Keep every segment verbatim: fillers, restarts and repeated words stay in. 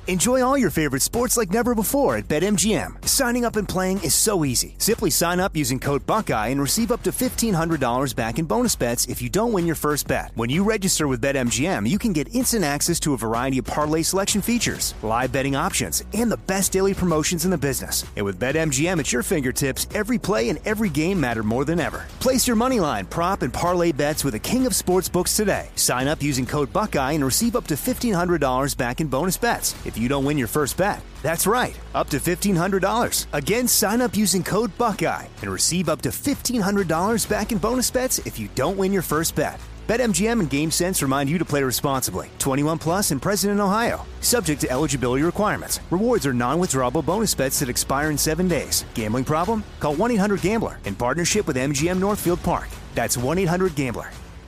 Enjoy all your favorite sports like never before at BetMGM. Signing up and playing is so easy. Simply sign up using code Buckeye and receive up to fifteen hundred dollars back in bonus bets if you don't win your first bet. When you register with BetMGM, you can get instant access to a variety of parlay selection features, live betting options, and the best daily promotions in the business. And with BetMGM at your fingertips, every play and every game matter more than ever. Place your moneyline, prop, and parlay bets with the king of sportsbooks today. Sign up using code Buckeye and receive up to fifteen hundred dollars back in bonus bets if you don't win your first bet. That's right, up to fifteen hundred dollars. Again, sign up using code Buckeye and receive up to fifteen hundred dollars back in bonus bets if you don't win your first bet. BetMGM and GameSense remind you to play responsibly. twenty-one plus and present in Ohio. Subject to eligibility requirements. Rewards are non-withdrawable bonus bets that expire in seven days. Gambling problem? Call one eight hundred gambler in partnership with M G M Northfield Park. That's one eight hundred gambler.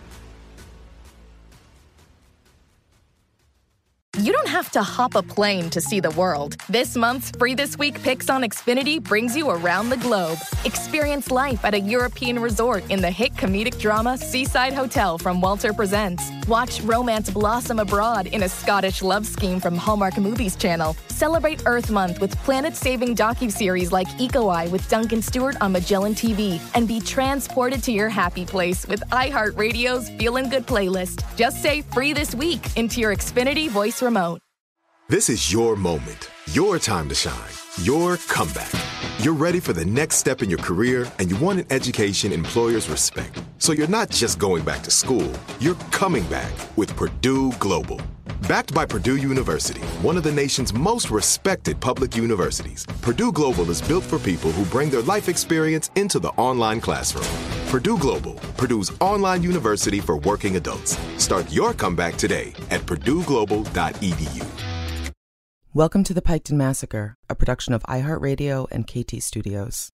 You don't have to hop a plane to see the world. This month's Free This Week Picks on Xfinity brings you around the globe. Experience life at a European resort in the hit comedic drama Seaside Hotel from Walter Presents. Watch romance blossom abroad in a Scottish love scheme from Hallmark Movies Channel. Celebrate Earth Month with planet-saving docuseries like Eco Eye with Duncan Stewart on Magellan T V. And be transported to your happy place with iHeartRadio's Feelin' Good playlist. Just say Free This Week into your Xfinity voice remote. This is your moment, your time to shine, your comeback. You're ready for the next step in your career, and you want an education employers respect. So you're not just going back to school, you're coming back with Purdue Global. Backed by Purdue University, one of the nation's most respected public universities, Purdue Global is built for people who bring their life experience into the online classroom. Purdue Global, Purdue's online university for working adults. Start your comeback today at purdue global dot e d u. Welcome to the Piketon Massacre, a production of iHeartRadio and K T Studios.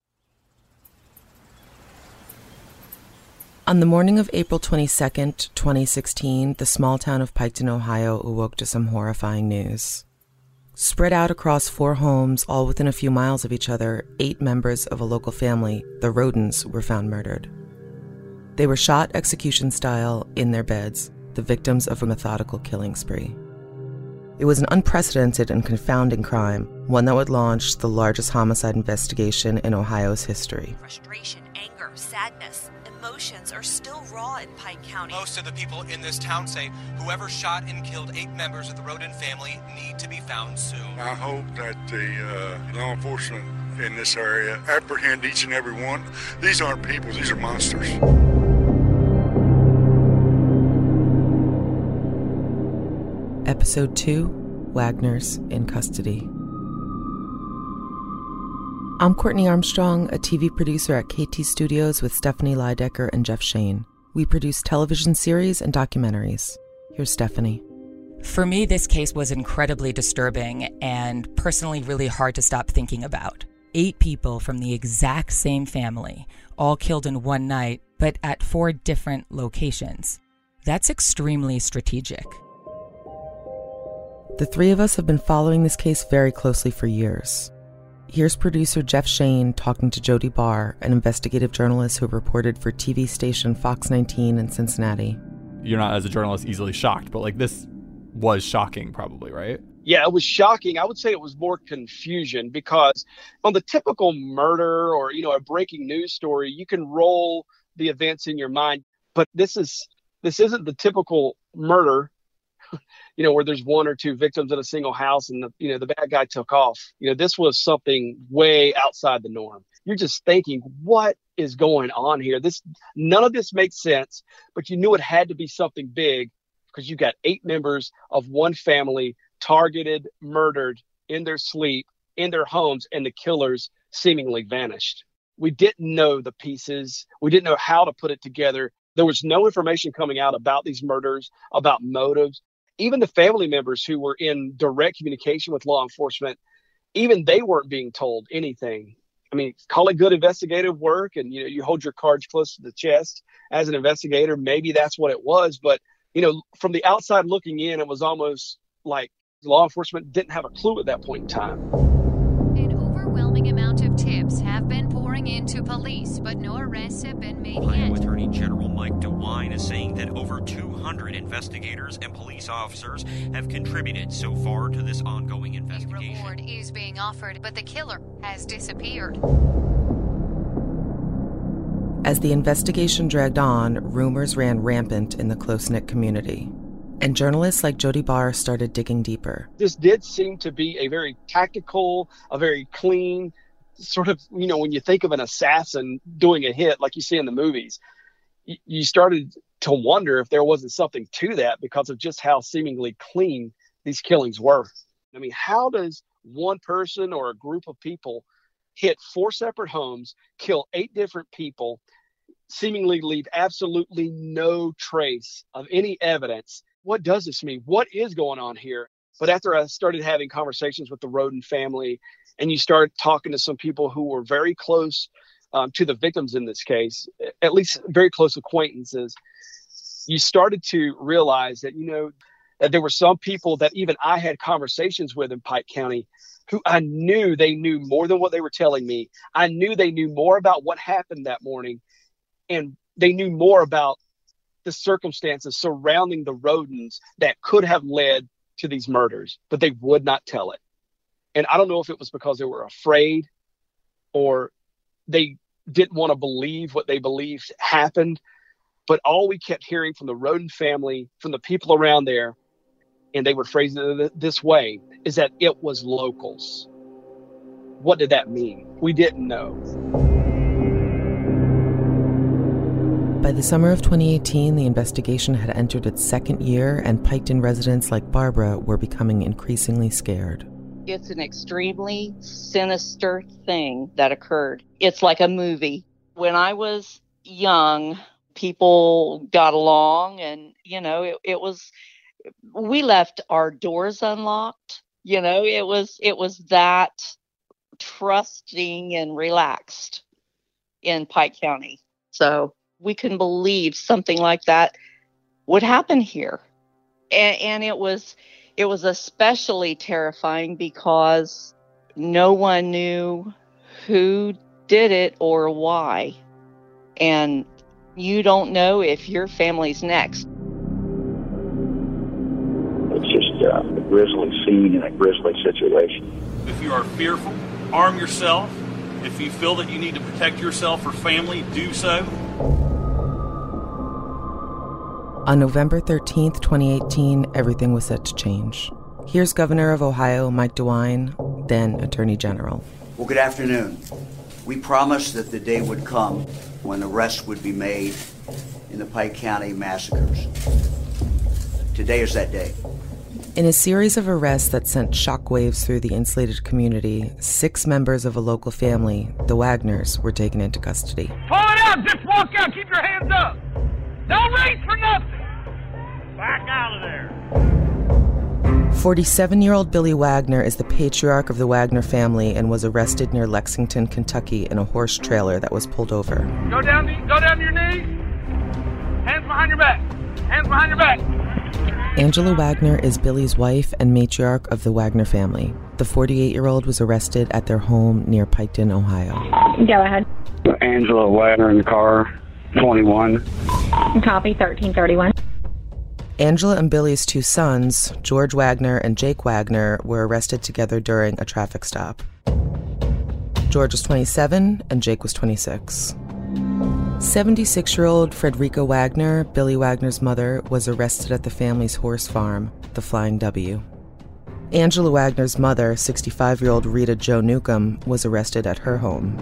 On the morning of April twenty-second, twenty sixteen, the small town of Piketon, Ohio, awoke to some horrifying news. Spread out across four homes, all within a few miles of each other, eight members of a local family, the Rodens, were found murdered. They were shot execution-style in their beds, the victims of a methodical killing spree. It was an unprecedented and confounding crime, one that would launch the largest homicide investigation in Ohio's history. Frustration, anger, sadness, emotions are still raw in Pike County. Most of the people in this town say whoever shot and killed eight members of the Roden family need to be found soon. I hope that the uh, law enforcement in this area apprehend each and every one. These aren't people, these are monsters. Episode two, Wagner's in Custody. I'm Courtney Armstrong, a T V producer at K T Studios with Stephanie Lydecker and Jeff Shane. We produce television series and documentaries. Here's Stephanie. For me, this case was incredibly disturbing and personally really hard to stop thinking about. Eight people from the exact same family, all killed in one night, but at four different locations. That's extremely strategic. The three of us have been following this case very closely for years. Here's producer Jeff Shane talking to Jody Barr, an investigative journalist who reported for T V station Fox nineteen in Cincinnati. You're not, as a journalist, easily shocked, but like this was shocking probably, right? Yeah, it was shocking. I would say it was more confusion because on the typical murder or, you know, a breaking news story, you can roll the events in your mind. But this is this isn't the typical murder, you know, where there's one or two victims in a single house and, the, you know, the bad guy took off. You know, this was something way outside the norm. You're just thinking, what is going on here? This none of this makes sense, but you knew it had to be something big because you got eight members of one family targeted, murdered in their sleep, in their homes, and the killers seemingly vanished. We didn't know the pieces. We didn't know how to put it together. There was no information coming out about these murders, about motives. Even the family members who were in direct communication with law enforcement, even they weren't being told anything. I mean, call it good investigative work, and you know, you hold your cards close to the chest as an investigator. Maybe that's what it was, but you know, from the outside looking in, it was almost like law enforcement didn't have a clue at that point in time. An overwhelming amount of tips have been pouring calling in to police, but no arrests have been made Ohio yet. Attorney General Mike DeWine is saying that over two hundred investigators and police officers have contributed so far to this ongoing investigation. A reward is being offered, but the killer has disappeared. As the investigation dragged on, rumors ran rampant in the close-knit community. And journalists like Jody Barr started digging deeper. This did seem to be a very tactical, a very clean, sort of, you know, when you think of an assassin doing a hit like you see in the movies, y- you started to wonder if there wasn't something to that because of just how seemingly clean these killings were. I mean, how does one person or a group of people hit four separate homes, kill eight different people, seemingly leave absolutely no trace of any evidence? What does this mean? What is going on here? But after I started having conversations with the Rhoden family, and you start talking to some people who were very close um, to the victims in this case, at least very close acquaintances, you started to realize that, you know, that there were some people that even I had conversations with in Pike County who I knew they knew more than what they were telling me. I knew they knew more about what happened that morning, and they knew more about the circumstances surrounding the Rhodens that could have led to these murders, but they would not tell it. And I don't know if it was because they were afraid or they didn't want to believe what they believed happened, but all we kept hearing from the Rhoden family, from the people around there, and they would phrase it this way, is that it was locals. What did that mean? We didn't know. By the summer of twenty eighteen, the investigation had entered its second year, and Piketon residents like Barbara were becoming increasingly scared. It's an extremely sinister thing that occurred. It's like a movie. When I was young, people got along, and, you know, it, it was, we left our doors unlocked. You know, it was, it was that trusting and relaxed in Pike County. So we couldn't believe something like that would happen here. And, and it was it was especially terrifying because no one knew who did it or why. And you don't know if your family's next. It's just uh, a grisly scene and a grisly situation. If you are fearful, arm yourself. If you feel that you need to protect yourself or family, do so. On November thirteenth, twenty eighteen, everything was set to change. Here's Governor of Ohio, Mike DeWine, then Attorney General. Well, good afternoon. We promised that the day would come when arrests would be made in the Pike County massacres. Today is that day. In a series of arrests that sent shockwaves through the insulated community, six members of a local family, the Wagners, were taken into custody. Pull it out! Just walk out! Keep your hands up! Don't race for nothing! Back out of there! forty-seven-year-old Billy Wagner is the patriarch of the Wagner family and was arrested near Lexington, Kentucky in a horse trailer that was pulled over. Go down to, go down to your knees. Hands behind your back. Hands behind your back. Angela Wagner is Billy's wife and matriarch of the Wagner family. The forty-eight-year-old was arrested at their home near Piketon, Ohio. Go ahead. Angela Wagner in the car, twenty-one. Copy, thirteen thirty-one. Angela and Billy's two sons, George Wagner and Jake Wagner, were arrested together during a traffic stop. George was twenty-seven and Jake was twenty-six. seventy-six-year-old Frederica Wagner, Billy Wagner's mother, was arrested at the family's horse farm, the Flying W. Angela Wagner's mother, sixty-five-year-old Rita Jo Newcomb, was arrested at her home.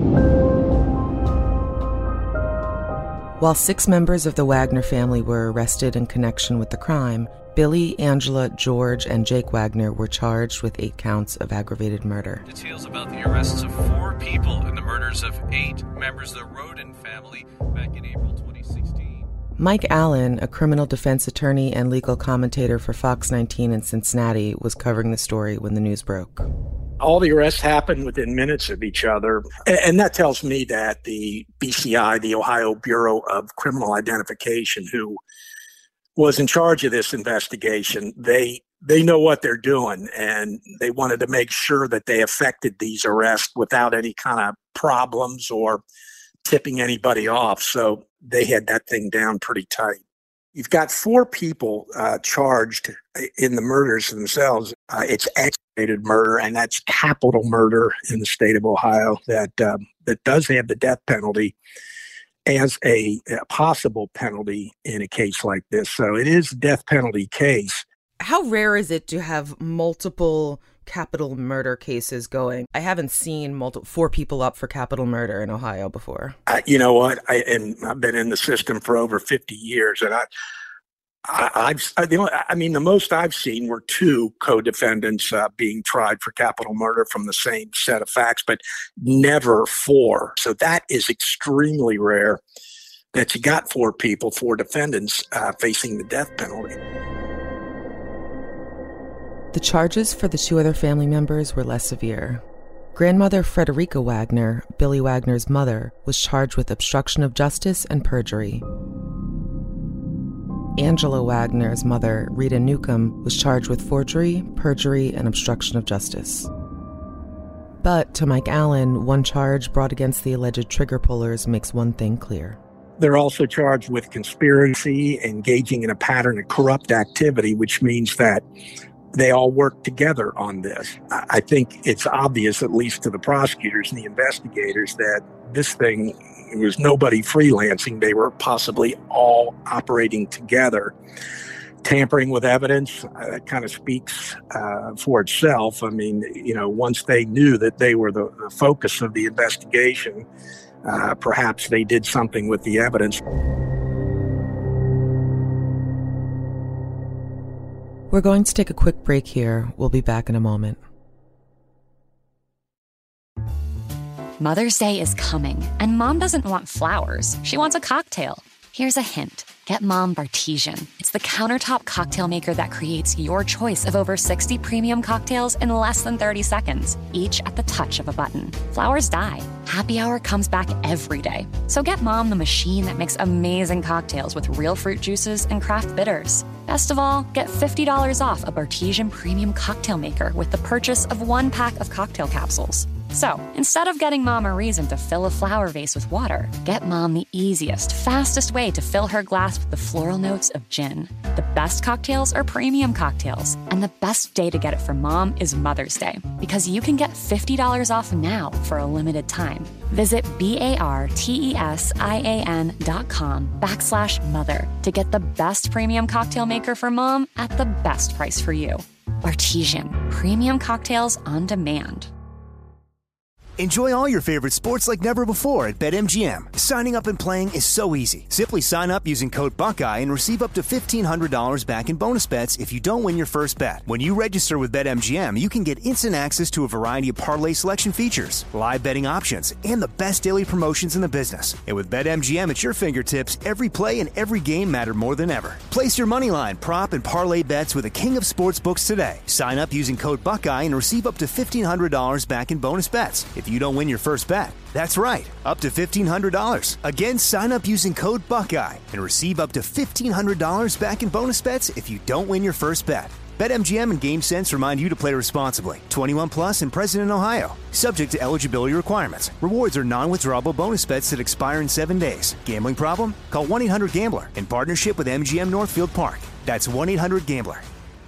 While six members of the Wagner family were arrested in connection with the crime, Billy, Angela, George, and Jake Wagner were charged with eight counts of aggravated murder. Details about the arrests of four people in the murders of eight members of the Rhoden family back in April twenty sixteen. Mike Allen, a criminal defense attorney and legal commentator for Fox nineteen in Cincinnati, was covering the story when the news broke. All the arrests happened within minutes of each other. And that tells me that the B C I, the Ohio Bureau of Criminal Identification, who was in charge of this investigation, they they know what they're doing, and they wanted to make sure that they effected these arrests without any kind of problems or tipping anybody off. So they had that thing down pretty tight. You've got four people uh, charged in the murders themselves. Uh, it's aggravated murder, and that's capital murder in the state of Ohio that um, that does have the death penalty as a, a possible penalty in a case like this. So it is a death penalty case. How rare is it to have multiple capital murder cases going? I haven't seen multiple four people up for capital murder in Ohio before. Uh, you know what? I and I've been in the system for over fifty years, and I, I I've I, the only, I mean the most I've seen were two co-defendants uh, being tried for capital murder from the same set of facts, but never four. So that is extremely rare. That you got four people, four defendants uh, facing the death penalty. The charges for the two other family members were less severe. Grandmother Frederica Wagner, Billy Wagner's mother, was charged with obstruction of justice and perjury. Angela Wagner's mother, Rita Newcomb, was charged with forgery, perjury, and obstruction of justice. But to Mike Allen, one charge brought against the alleged trigger pullers makes one thing clear. They're also charged with conspiracy, engaging in a pattern of corrupt activity, which means that they all work together on this. I think it's obvious, at least to the prosecutors and the investigators, that this thing was nobody freelancing. They were possibly all operating together. Tampering with evidence, uh, that kind of speaks uh, for itself. I mean, you know, once they knew that they were the, the focus of the investigation, uh, perhaps they did something with the evidence. We're going to take a quick break here. We'll be back in a moment. Mother's Day is coming, and Mom doesn't want flowers. She wants a cocktail. Here's a hint. Get Mom Bartesian. It's the countertop cocktail maker that creates your choice of over sixty premium cocktails in less than thirty seconds, each at the touch of a button. Flowers die. Happy Hour comes back every day. So get Mom the machine that makes amazing cocktails with real fruit juices and craft bitters. Best of all, get fifty dollars off a Bartesian premium cocktail maker with the purchase of one pack of cocktail capsules. So, instead of getting Mom a reason to fill a flower vase with water, get Mom the easiest, fastest way to fill her glass with the floral notes of gin. The best cocktails are premium cocktails, and the best day to get it for Mom is Mother's Day, because you can get fifty dollars off now for a limited time. Visit B-A-R-T-E-S-I-A-N dot com backslash mother to get the best premium cocktail maker for Mom at the best price for you. Bartesian, premium cocktails on demand. Enjoy all your favorite sports like never before at BetMGM. Signing up and playing is so easy. Simply sign up using code Buckeye and receive up to fifteen hundred dollars back in bonus bets if you don't win your first bet. When you register with BetMGM, you can get instant access to a variety of parlay selection features, live betting options, and the best daily promotions in the business. And with BetMGM at your fingertips, every play and every game matter more than ever. Place your moneyline, prop, and parlay bets with the king of sportsbooks today. Sign up using code Buckeye and receive up to fifteen hundred dollars back in bonus bets if you don't win your first bet. That's right, up to fifteen hundred dollars. Again, sign up using code Buckeye and receive up to fifteen hundred dollars back in bonus bets if you don't win your first bet. BetMGM and GameSense remind you to play responsibly. twenty-one plus and present in Ohio. Subject to eligibility requirements. Rewards are non-withdrawable bonus bets that expire in seven days. Gambling problem? Call one eight hundred gambler in partnership with M G M Northfield Park. That's one eight hundred gambler.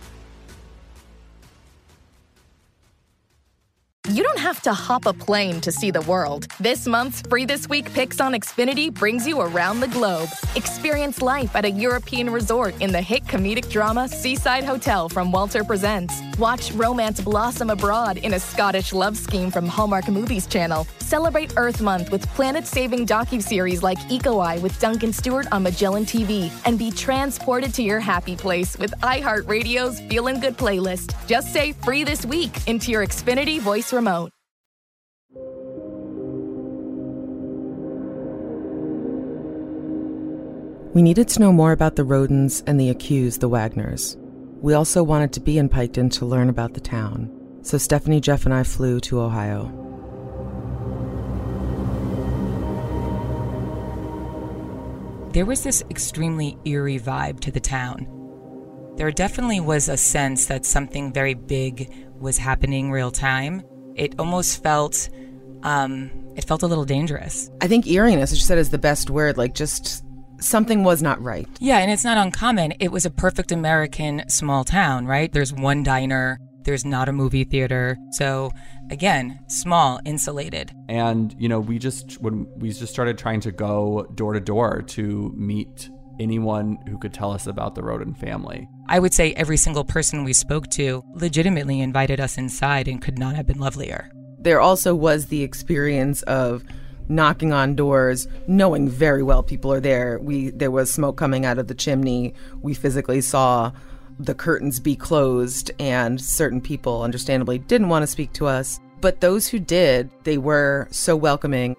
You don't have to hop a plane to see the world. This month's Free This Week Picks on Xfinity brings you around the globe. Experience life at a European resort in the hit comedic drama Seaside Hotel from Walter Presents. Watch romance blossom abroad in a Scottish love scheme from Hallmark Movies Channel. Celebrate Earth Month with planet-saving docuseries like Eco Eye with Duncan Stewart on Magellan T V. And be transported to your happy place with iHeartRadio's Feelin' Good playlist. Just say Free This Week into your Xfinity voice remote. We needed to know more about the Rodens and the accused, the Wagners. We also wanted to be in Piketon to learn about the town. So Stephanie, Jeff, and I flew to Ohio. There was this extremely eerie vibe to the town. There definitely was a sense that something very big was happening real time. It almost felt um, it felt a little dangerous. I think eeriness, as you said, is the best word. Like, just something was not right. Yeah, and it's not uncommon. It was a perfect American small town, right? There's one diner. There's not a movie theater. So again, small, insulated. And, you know, we just when we just started trying to go door to door to meet anyone who could tell us about the Roden family. I would say every single person we spoke to legitimately invited us inside and could not have been lovelier. There also was the experience of knocking on doors, knowing very well people are there. We there was smoke coming out of the chimney. We physically saw the curtains be closed, and certain people understandably didn't want to speak to us. But those who did, they were so welcoming.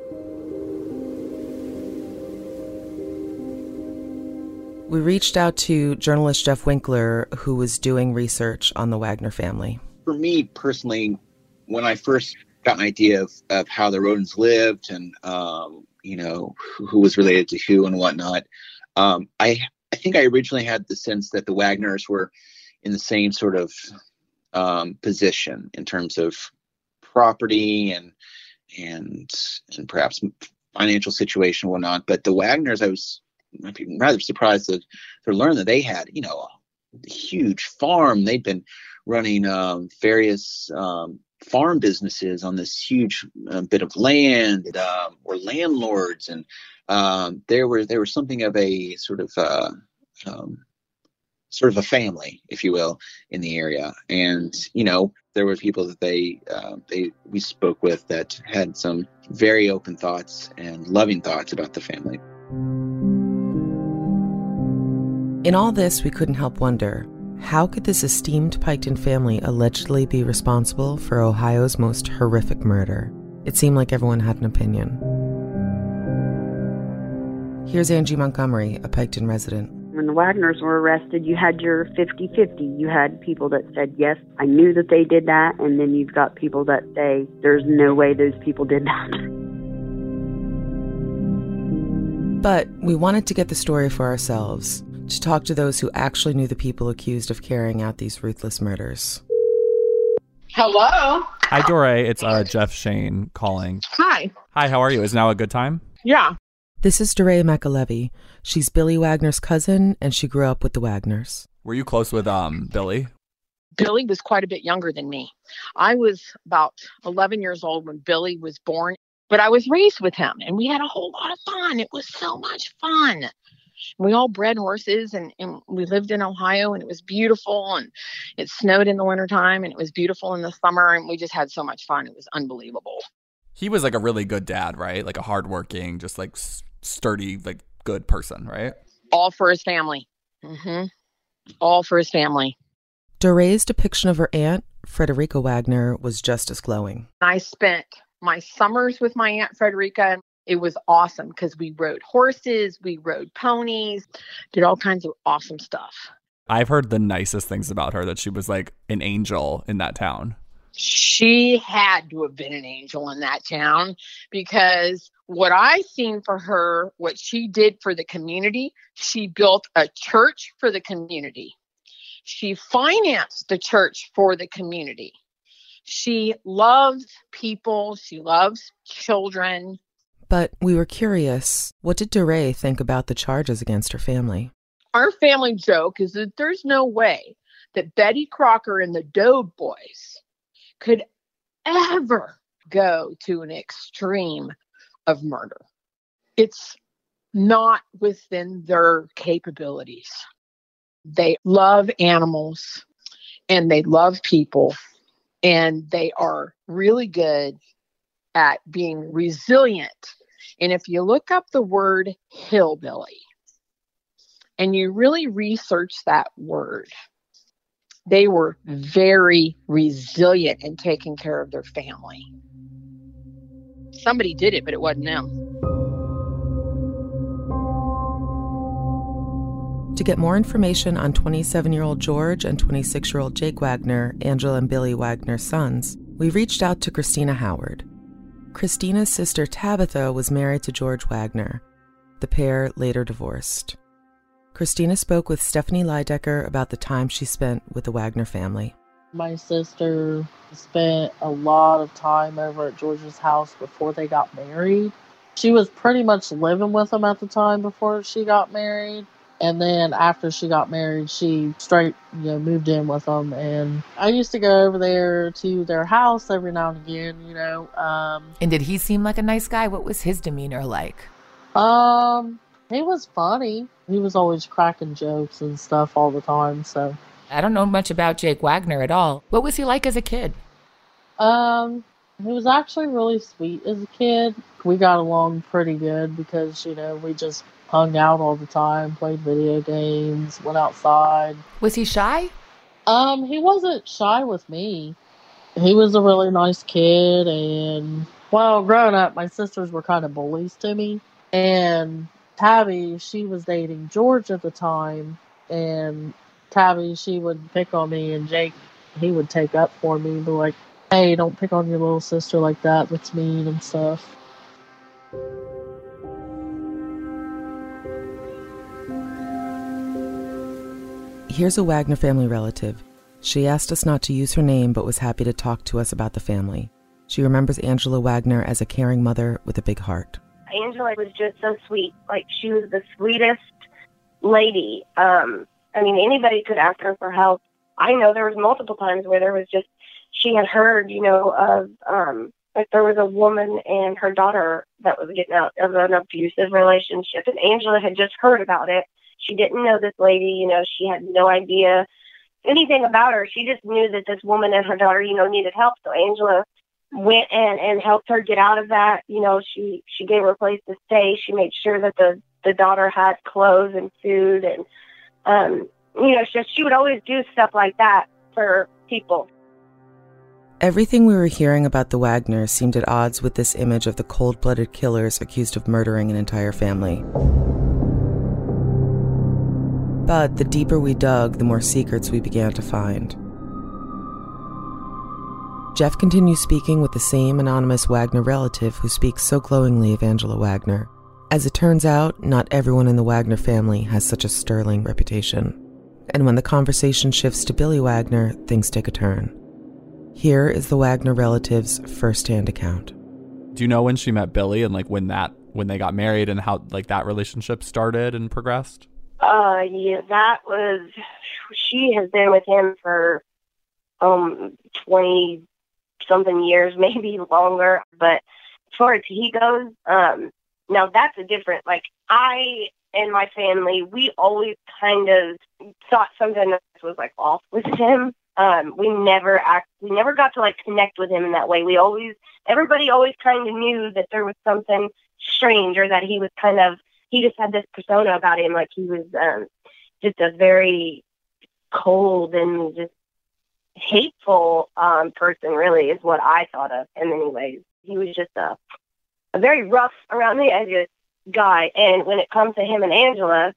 We reached out to journalist Jeff Winkler, who was doing research on the Wagner family. For me personally, when I first got an idea of, of how the Rodens lived and, um, you know, who, who was related to who and whatnot, um, I I think I originally had the sense that the Wagners were in the same sort of um, position in terms of property and and and perhaps financial situation and whatnot. But the Wagners, I was rather surprised to, to learn that they had, you know, a huge farm. They'd been running um, various um, farm businesses on this huge uh, bit of land, um, or landlords, and um, there were there was something of a sort of uh, um, sort of a family, if you will, in the area. And you know, there were people that they uh, they we spoke with that had some very open thoughts and loving thoughts about the family. In all this, we couldn't help wonder, how could this esteemed Piketon family allegedly be responsible for Ohio's most horrific murder? It seemed like everyone had an opinion. Here's Angie Montgomery, a Piketon resident. When the Wagners were arrested, you had your fifty-fifty. You had people that said, yes, I knew that they did that, and then you've got people that say, there's no way those people did that. But we wanted to get the story for ourselves, to talk to those who actually knew the people accused of carrying out these ruthless murders. Hello? Hi, Doree. It's uh, Jeff Shane calling. Hi. Hi, how are you? Is now a good time? Yeah. This is Doree McAlevey. She's Billy Wagner's cousin, and she grew up with the Wagners. Were you close with um Billy? Billy was quite a bit younger than me. I was about eleven years old when Billy was born, but I was raised with him, and we had a whole lot of fun. It was so much fun. We all bred horses, and, and we lived in Ohio, and it was beautiful, and it snowed in the wintertime, and it was beautiful in the summer, and we just had so much fun. It was unbelievable. He was like a really good dad, right? Like a hardworking, just like sturdy, like good person, right? All for his family. Mm-hmm. All for his family. Doree's depiction of her aunt, Frederica Wagner, was just as glowing. I spent my summers with my Aunt Frederica. It was awesome because we rode horses, we rode ponies, did all kinds of awesome stuff. I've heard the nicest things about her, that she was like an angel in that town. She had to have been an angel in that town, because what I seen for her, what she did for the community, she built a church for the community. She financed the church for the community. She loves people. She loves children. But we were curious, what did Doree think about the charges against her family? Our family joke is that there's no way that Betty Crocker and the Dode boys could ever go to an extreme of murder. It's not within their capabilities. They love animals and they love people, and they are really good at being resilient. And if you look up the word hillbilly and you really research that word, they were very resilient in taking care of their family. Somebody did it, but it wasn't them. To get more information on twenty-seven-year-old George and twenty-six-year-old Jake Wagner, Angela and Billy Wagner's sons, we reached out to Christina Howard. Christina's sister Tabitha was married to George Wagner. The pair later divorced. Christina spoke with Stephanie Leidecker about the time she spent with the Wagner family. My sister spent a lot of time over at George's house before they got married. She was pretty much living with him at the time before she got married. And then after she got married, she straight, you know, moved in with them. And I used to go over there to their house every now and again, you know. Um, and did he seem like a nice guy? What was his demeanor like? Um, he was funny. He was always cracking jokes and stuff all the time, so. I don't know much about Jake Wagner at all. What was he like as a kid? Um, he was actually really sweet as a kid. We got along pretty good because, you know, we just hung out all the time, played video games, went outside. Was he shy? Um, he wasn't shy with me. He was a really nice kid, and, well, growing up, my sisters were kind of bullies to me. And Tabby, she was dating George at the time, and Tabby, she would pick on me, and Jake, he would take up for me, be like, hey, don't pick on your little sister like that, that's mean and stuff. Here's a Wagner family relative. She asked us not to use her name, but was happy to talk to us about the family. She remembers Angela Wagner as a caring mother with a big heart. Angela was just so sweet. Like, she was the sweetest lady. Um, I mean, anybody could ask her for help. I know there was multiple times where there was just, she had heard, you know, of, um, like there was a woman and her daughter that was getting out of an abusive relationship, and Angela had just heard about it. She didn't know this lady, you know, she had no idea anything about her. She just knew that this woman and her daughter, you know, needed help. So Angela went and, and helped her get out of that. You know, she, she gave her a place to stay. She made sure that the, the daughter had clothes and food. And, um, you know, she, she would always do stuff like that for people. Everything we were hearing about the Wagners seemed at odds with this image of the cold-blooded killers accused of murdering an entire family. But the deeper we dug, the more secrets we began to find. Jeff continues speaking with the same anonymous Wagner relative who speaks so glowingly of Angela Wagner. As it turns out, not everyone in the Wagner family has such a sterling reputation. And when the conversation shifts to Billy Wagner, things take a turn. Here is the Wagner relative's first-hand account. Do you know when she met Billy and like when that when they got married and how like that relationship started and progressed? Uh, yeah, that was, she has been with him for, um, twenty something years, maybe longer, but as far as he goes, um, now that's a different, like, I and my family, we always kind of thought something was, like, off with him. Um, we never act, we never got to, like, connect with him in that way. We always, everybody always kind of knew that there was something strange, or that he was kind of, he just had this persona about him, like he was um, just a very cold and just hateful um, person, really, is what I thought of him anyways. He was just a, a very rough, around the edges guy. And when it comes to him and Angela,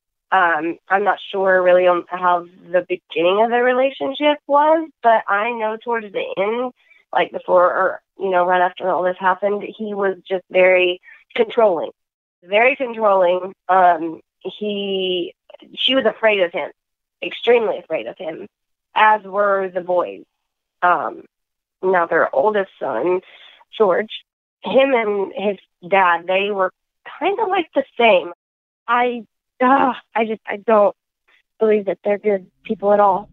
um, I'm not sure really on how the beginning of the relationship was, but I know towards the end, like before, or, you know, right after all this happened, he was just very controlling. Very controlling. Um, he, she was afraid of him, extremely afraid of him, as were the boys. Um, now their oldest son, George, him and his dad, they were kind of like the same. I, uh, I just, I don't believe that they're good people at all.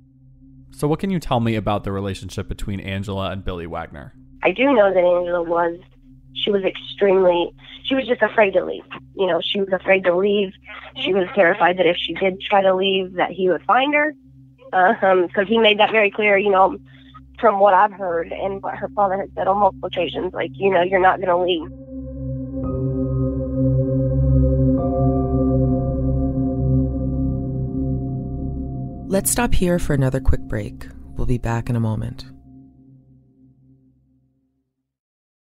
So what can you tell me about the relationship between Angela and Billy Wagner? I do know that Angela was, she was extremely, she was just afraid to leave. You know, she was afraid to leave. She was terrified that if she did try to leave, that he would find her. Uh, um, because he made that very clear, you know, from what I've heard and what her father had said on multiple occasions, like, you know, you're not going to leave. Let's stop here for another quick break. We'll be back in a moment.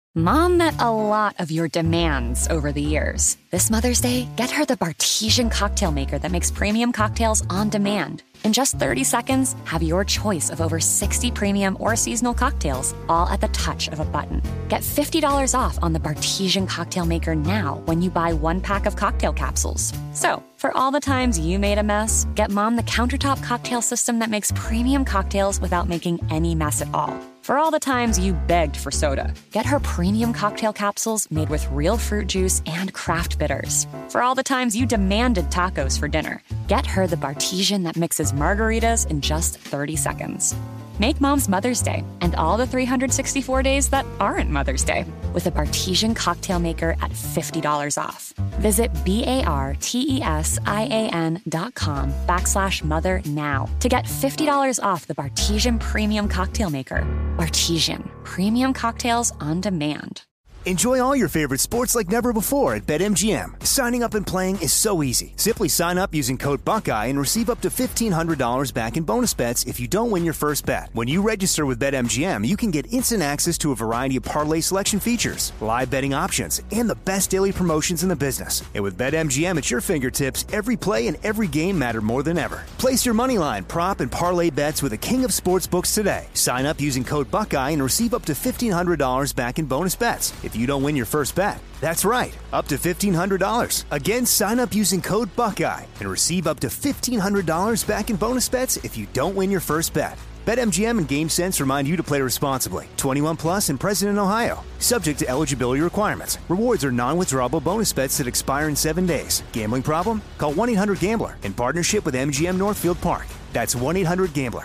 Mom met a lot of your demands over the years. This Mother's Day, get her the Bartesian cocktail maker that makes premium cocktails on demand. In just thirty seconds, have your choice of over sixty premium or seasonal cocktails, all at the touch of a button. Get fifty dollars off on the Bartesian cocktail maker now when you buy one pack of cocktail capsules. So, for all the times you made a mess, get Mom the countertop cocktail system that makes premium cocktails without making any mess at all. For all the times you begged for soda, get her premium cocktail capsules made with real fruit juice and craft bitters. For all the times you demanded tacos for dinner, get her the Bartesian that mixes margaritas in just thirty seconds. Make Mom's Mother's Day and all the three hundred sixty-four days that aren't Mother's Day with a Bartesian cocktail maker at fifty dollars off. Visit B-A-R-T-E-S-I-A-N dot com backslash mother now to get fifty dollars off the Bartesian Premium Cocktail Maker. Bartesian, premium cocktails on demand. Enjoy all your favorite sports like never before at BetMGM. Signing up and playing is so easy. Simply sign up using code Buckeye and receive up to fifteen hundred dollars back in bonus bets if you don't win your first bet. When you register with BetMGM, you can get instant access to a variety of parlay selection features, live betting options, and the best daily promotions in the business. And with BetMGM at your fingertips, every play and every game matter more than ever. Place your moneyline, prop, and parlay bets with the king of sportsbooks today. Sign up using code Buckeye and receive up to fifteen hundred dollars back in bonus bets if you don't win your first bet. That's right, up to fifteen hundred dollars. Again, sign up using code Buckeye and receive up to fifteen hundred dollars back in bonus bets if you don't win your first bet. BetMGM and GameSense remind you to play responsibly. twenty-one plus and present in Ohio. Subject to eligibility requirements. Rewards are non-withdrawable bonus bets that expire in seven days. Gambling problem? Call one eight hundred gambler in partnership with M G M Northfield Park. That's one eight hundred gambler.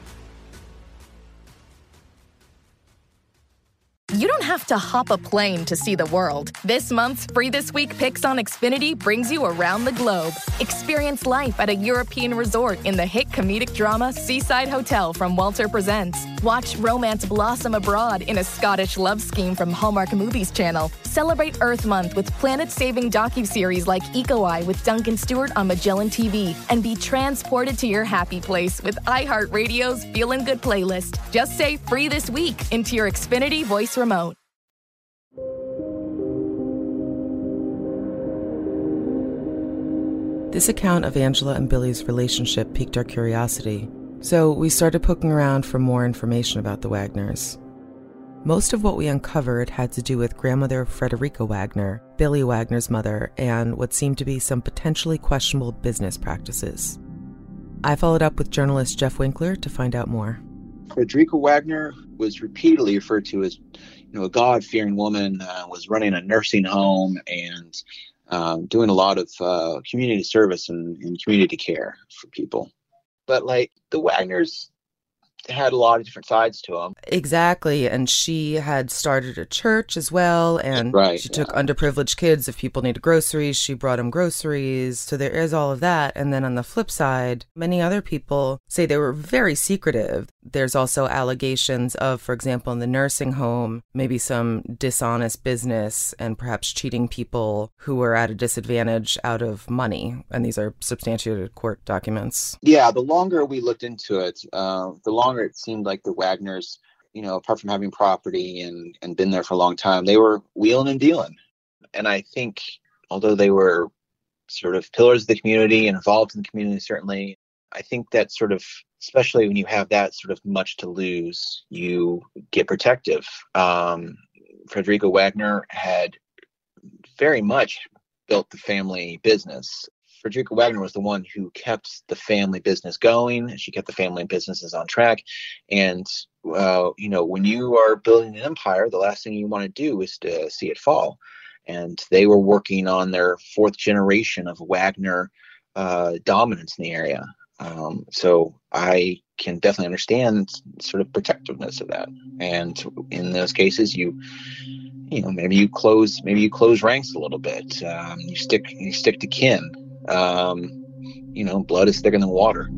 You don't have to hop a plane to see the world. This month's Free This Week Picks on Xfinity brings you around the globe. Experience life at a European resort in the hit comedic drama Seaside Hotel from Walter Presents. Watch romance blossom abroad in a Scottish love scheme from Hallmark Movies Channel. Celebrate Earth Month with planet-saving docuseries like Eco Eye with Duncan Stewart on Magellan T V. And be transported to your happy place with iHeartRadio's Feelin' Good playlist. Just say Free This Week into your Xfinity voice remote. This account of Angela and Billy's relationship piqued our curiosity, so we started poking around for more information about the Wagners. Most of what we uncovered had to do with grandmother Frederica Wagner, Billy Wagner's mother, and what seemed to be some potentially questionable business practices. I followed up with journalist Jeff Winkler to find out more. Frederica Wagner was repeatedly referred to as, you know, a God-fearing woman, uh, was running a nursing home and um, doing a lot of uh, community service and, and community care for people. But like the Wagners had a lot of different sides to them. Exactly. And she had started a church as well. And right, she yeah. took underprivileged kids. If people needed groceries, she brought them groceries. So there is all of that. And then on the flip side, many other people say they were very secretive. There's also allegations of, for example, in the nursing home, maybe some dishonest business and perhaps cheating people who were at a disadvantage out of money. And these are substantiated court documents. Yeah, the longer we looked into it, uh, the longer it seemed like the Wagners, you know, apart from having property and, and been there for a long time, they were wheeling and dealing. And I think although they were sort of pillars of the community and involved in the community, certainly, I think that sort of, especially when you have that sort of much to lose, you get protective. Um, Frederica Wagner had very much built the family business. Frederica Wagner was the one who kept the family business going. She kept the family businesses on track. And, uh, you know, when you are building an empire, the last thing you want to do is to see it fall. And they were working on their fourth generation of Wagner uh, dominance in the area. Um, so I can definitely understand sort of protectiveness of that. And in those cases, you, you know, maybe you close, maybe you close ranks a little bit. Um, you stick, you stick to kin. Um, you know, blood is thicker than water.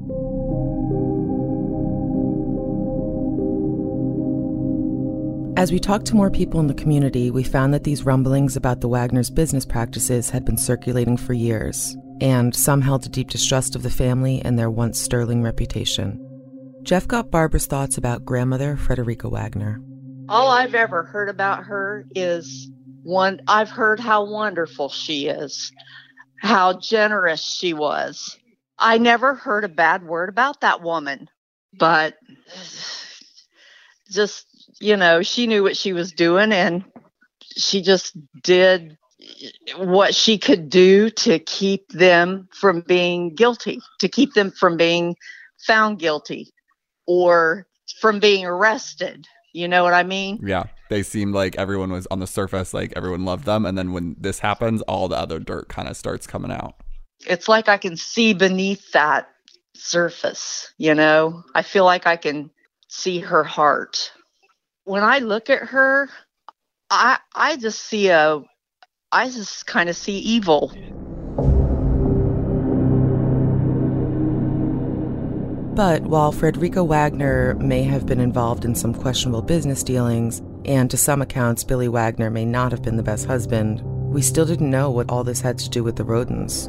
As we talked to more people in the community, we found that these rumblings about the Wagners' business practices had been circulating for years, and some held a deep distrust of the family and their once sterling reputation. Jeff got Barbara's thoughts about grandmother Frederica Wagner. All I've ever heard about her is one, I've heard how wonderful she is, how generous she was. I never heard a bad word about that woman, but just, you know, she knew what she was doing, and she just did what she could do to keep them from being guilty, to keep them from being found guilty or from being arrested. You know what I mean? Yeah. They seemed like everyone was on the surface, like everyone loved them. And then when this happens, all the other dirt kind of starts coming out. It's like I can see beneath that surface, you know? I feel like I can see her heart. When I look at her, I I just see a, I just kind of see evil. But while Frederica Wagner may have been involved in some questionable business dealings, and to some accounts Billy Wagner may not have been the best husband, we still didn't know what all this had to do with the Rodens.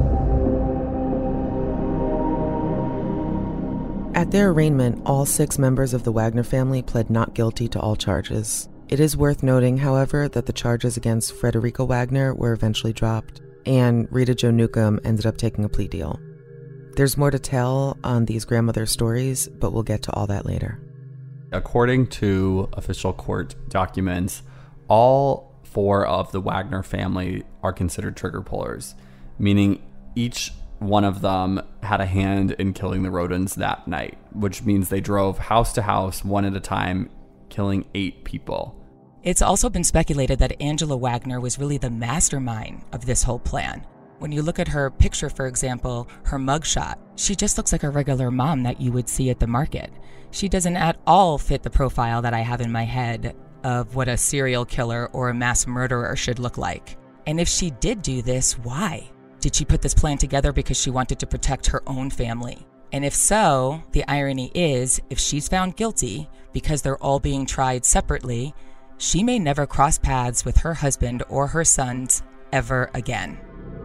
At their arraignment, all six members of the Wagner family pled not guilty to all charges. It is worth noting, however, that the charges against Frederica Wagner were eventually dropped, and Rita Jo Newcomb ended up taking a plea deal. There's more to tell on these grandmother stories, but we'll get to all that later. According to official court documents, all four of the Wagner family are considered trigger pullers, meaning each one of them had a hand in killing the Rodens that night, which means they drove house to house one at a time, killing eight people. It's also been speculated that Angela Wagner was really the mastermind of this whole plan. When you look at her picture, for example, her mugshot, she just looks like a regular mom that you would see at the market. She doesn't at all fit the profile that I have in my head of what a serial killer or a mass murderer should look like. And if she did do this, why? Did she put this plan together because she wanted to protect her own family? And if so, the irony is, if she's found guilty, because they're all being tried separately, she may never cross paths with her husband or her sons ever again.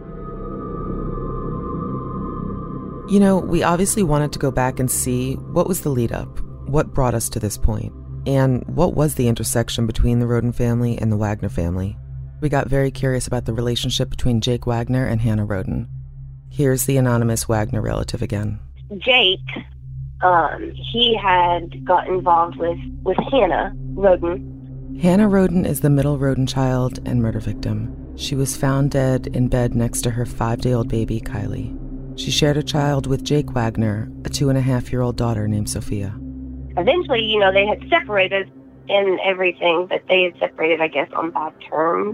You know, we obviously wanted to go back and see what was the lead up, what brought us to this point, and what was the intersection between the Roden family and the Wagner family. We got very curious about the relationship between Jake Wagner and Hannah Roden. Here's the anonymous Wagner relative again. Jake, um, he had got involved with, with Hannah Roden. Hannah Roden is the middle Roden child and murder victim. She was found dead in bed next to her five-day-old baby, Kylie. She shared a child with Jake Wagner, a two-and-a-half-year-old daughter named Sophia. Eventually, you know, they had separated and everything, but they had separated, I guess, on bad terms.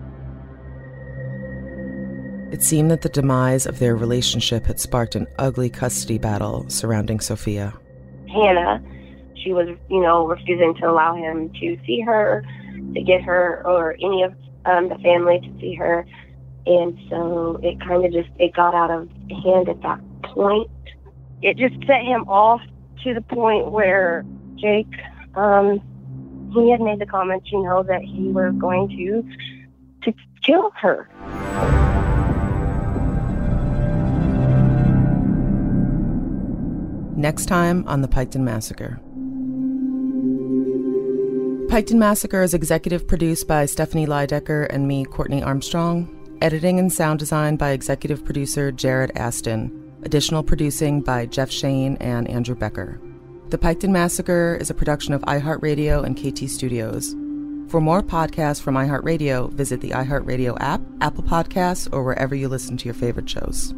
It seemed that the demise of their relationship had sparked an ugly custody battle surrounding Sophia. Hannah, she was, you know, refusing to allow him to see her, to get her, or any of um, the family to see her. And so it kind of just, it got out of hand at that point. It just set him off to the point where Jake, um, he had made the comment, you know, that he was going to, to kill her. Next time on the Piketon Massacre. Piketon Massacre is executive produced by Stephanie Lydecker and me, Courtney Armstrong. Editing and sound design by executive producer Jared Aston. Additional producing by Jeff Shane and Andrew Becker. The Piketon Massacre is a production of iHeartRadio and K T Studios. For more podcasts from iHeartRadio, visit the iHeartRadio app, Apple Podcasts, or wherever you listen to your favorite shows.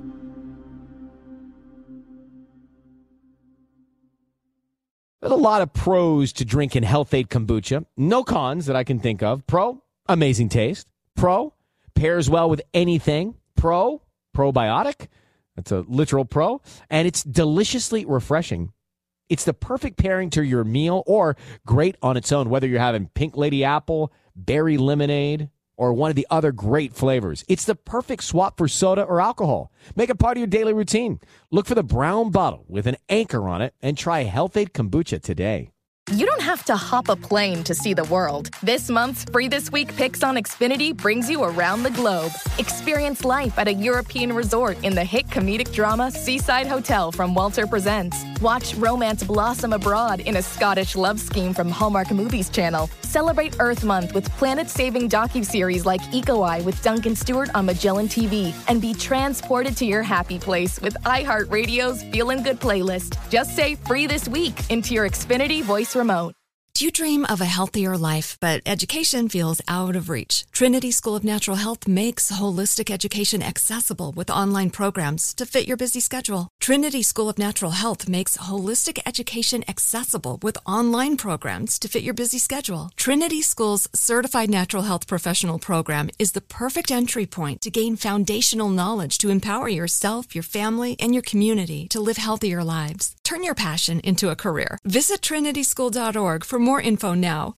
There's a lot of pros to drinking Health-Ade Kombucha. No cons that I can think of. Pro, amazing taste. Pro, pairs well with anything. Pro, probiotic. That's a literal pro. And it's deliciously refreshing. It's the perfect pairing to your meal or great on its own, whether you're having pink lady apple, berry lemonade, or one of the other great flavors. It's the perfect swap for soda or alcohol. Make it part of your daily routine. Look for the brown bottle with an anchor on it and try Health-Ade Kombucha today. You don't have to hop a plane to see the world. This month's Free This Week Picks on Xfinity brings you around the globe. Experience life at a European resort in the hit comedic drama Seaside Hotel from Walter Presents. Watch romance blossom abroad in a Scottish love scheme from Hallmark Movies Channel. Celebrate Earth Month with planet-saving docuseries like Eco Eye with Duncan Stewart on Magellan T V. And be transported to your happy place with iHeartRadio's Feelin' Good playlist. Just say Free This Week into your Xfinity voice remote. Do you dream of a healthier life, but education feels out of reach? Trinity School of Natural Health makes holistic education accessible with online programs to fit your busy schedule. Trinity School of Natural Health makes holistic education accessible with online programs to fit your busy schedule. Trinity School's Certified Natural Health Professional Program is the perfect entry point to gain foundational knowledge to empower yourself, your family, and your community to live healthier lives. Turn your passion into a career. Visit trinity school dot org for more info now.